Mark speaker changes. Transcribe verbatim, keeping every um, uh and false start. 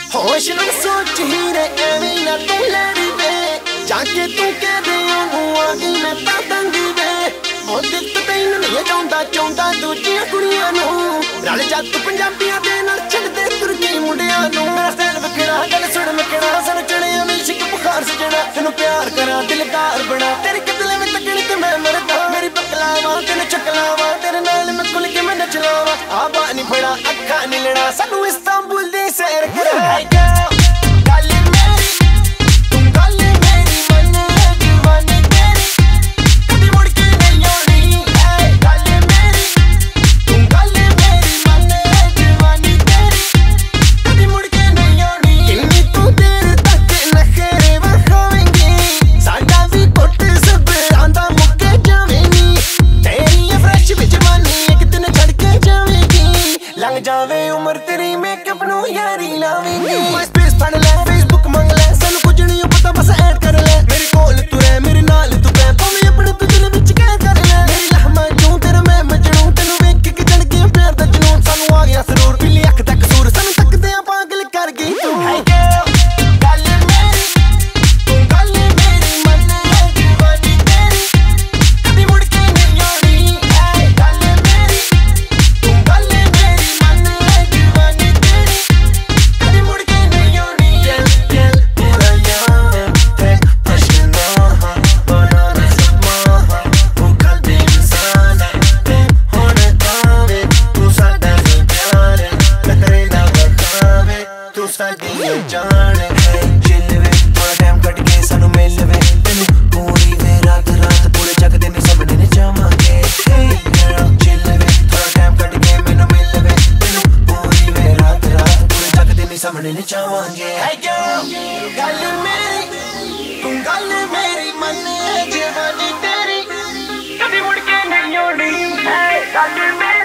Speaker 1: होश न सोच ही रे एवें ना तू लड़ी वे जाके तू कह दे आ गई मैं ता तंगी वे ओ दिल तो तैनू नहीं चाहुंदा चाहुंदा दूजियां कुड़ियां नू रल जा तू पंजाबियां दे नाल छड़दे तुरकी मुंडियां नू मेरा स्टाइल वखड़ा गल सुन मकड़ा सन चढ़िया में इश्क बुखार सजना तेनू प्यार करा दिलदार बना तेरे कतले में तकड़ी ते मैं मरदा मेरी बकलावा तेनू चकलावा तेरे नाल मैं खुल के मैं नच लावा आबा नहीं फड़ा अखा नहीं लड़ा सानू इस्तांबुल दी सैर करा जावे उम्र तेरी मेकअप नु यारी लावेंगे स्पेस फड़ ले फेसबुक मंग ले सानू कुछ नहीं पता बस ऐड कर ले मेरे कोल तू रह मेरे नाल तू पै भाਵੇਂ अपने तू दिल विच कह कर ले मेरी लहमा क्यों तेरा मैं मजनू तेनू वेख के चढ़ गया प्यार दा जुनून सानू आ गया सरूर पीली अख दा कसूर सानू तकदे आ पागल कर गई तू हाय गर्ल गल मेरी तू गल मेरी मन है दीवानी तेरी कभी मुड़ के नहीं आनी हाय गल मेरी तू गल जाने चिल वे थोड़ा टाइम कट के सानू मिल वे तेनू पूरी वे रात रात पूरे जग दे ने सबने ने जावांगे चिल वे थोड़ा टाइम कट के मैनू मिल वे तेनू पूरी वे रात रात पूरे जग दे ने सबने ने जावांगे गल मेरी तू गल मेरी मन है जवानी तेरी कभी मुड़ के नहीं आनी गल मेरी